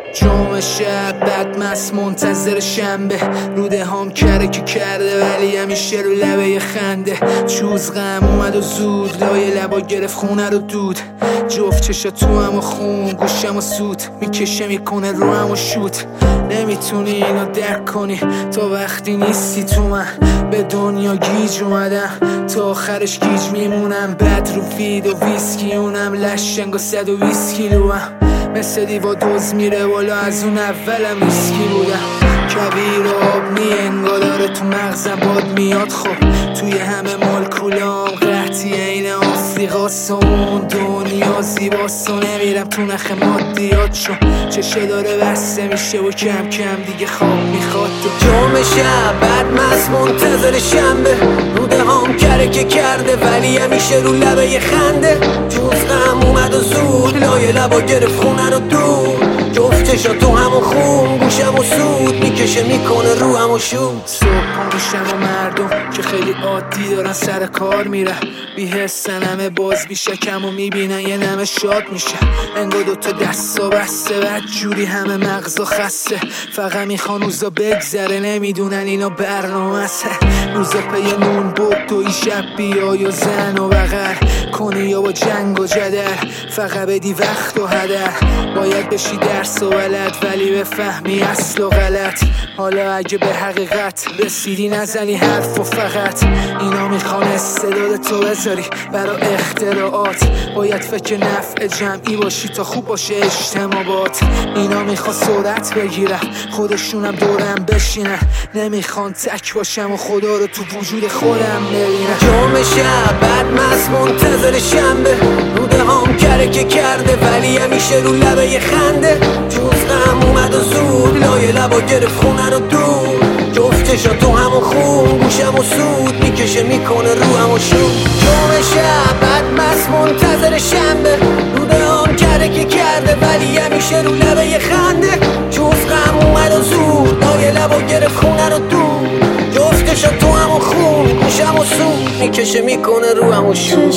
جمعه شب بدمست منتظر شنبه، روده هم که کرده ولی همیشه رو لبه خنده. چوز غم اومد و زود لای لبا گرفت خونه رو دود. جفت چشا تو هم و خون گوشم و سود میکشه میکنه رو هم و شوت. نمیتونی اینو درک کنی تا وقتی نیستی تو من. به دنیا گیج اومدم تا آخرش گیج میمونم. بد رو فید و ویسکی اونم لشنگ و 120 کیلو هم. مثل دیوا دوز میره بالا از اون اولم ریسکی بودم. کویر و آب انگار داره تو مغزم باد میاد. خب توی همه مالکولام قحطی این آفریقاست و اون دنیا زیباست و نمیرم تو نخ مادیات چون چشه داره بسته میشه و کم کم دیگه خواب میخواد. جمعه شب بدمست منتظر شنبه، روده هم که کرده ولی همیشه رو لبه خنده. جوز غم اومد و زود لای لبا گرفت خونه رو دور. جفت چشا تو همون خون گوشم و سود میکشه میکنه رو هم و شود. صبح میشم و مردم که خیلی عادی دارن سر کار میرن، بی حسن همه باز بیشکم و میبینن یه نمه شاد میشه. انگار دوتا دستا بسته بد جوری همه مغزا خسته. فقط میخوان روزا بگذره نمیدونن اینا برنامه است. روزا پی نون بود توی شب بیای و زن و بغل کنی یا با جنگ و جدل. فقط بدی وقت و هدر باید بشی درس و ولد ولی بفهمی اصل و غلط. حالا اگه به حقیقت رسیدی نزنی حرف و فقط اینا میخوان استعداد تو بذاری برا اختراعات. باید فکر نفع جمعی باشی تا خوب باشه اجتماعات. اینا میخوان سرعت بگیرن خودشونم دورم بشینن. نمیخوان تک باشم و خدا رو تو وجود خودم ببینم. جمعه شب بدمست منتظر شنبه، روده هم که کرده ولی همیشه رو لبه خنده. جوز غم اومد و زود لای لبا گرفت خونه رو دور. جفت چشا تو همون خون گوشم و سود میکشه میکنه رو هم و شود. جمعه شب بدمست منتظر شنبه، روده هم که کرده ولی همیشه رو لبه خنده. جوز غم اومد و زود لای لبا گرفت خونه رو دور. جفت چشا تو همون خون گوشم و سود میکشه میکنه رو هم و شود.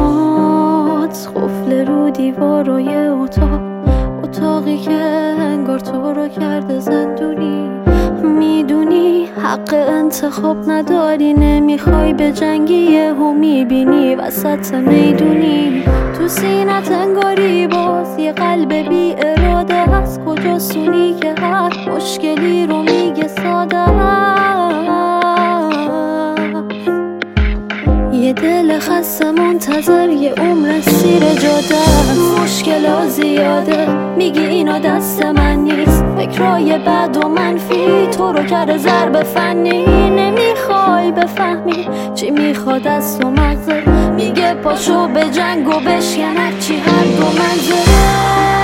چشمات قفل رو دیوارای اتاقی که انگار تو رو کرده زندونی. میدونی حق انتخاب نداری، نمیخوای به جنگی یهو میبینی وسط میدونی. تو سینت انگاری باز یه قلب بی اراده هست. کجا سونی که هر مشکلی رو میگه ساده یه دل خسته منتظر یه عمر سیر جاده. مشکل زیاده میگی اینا دست من نیست. فکرای بد و منفی تو رو کرده ضرب فنی. نمیخوای بفهمی چی میخواد از تو مغزه. میگه پاشو به جنگ و بشکن هرچی هر دو منظره.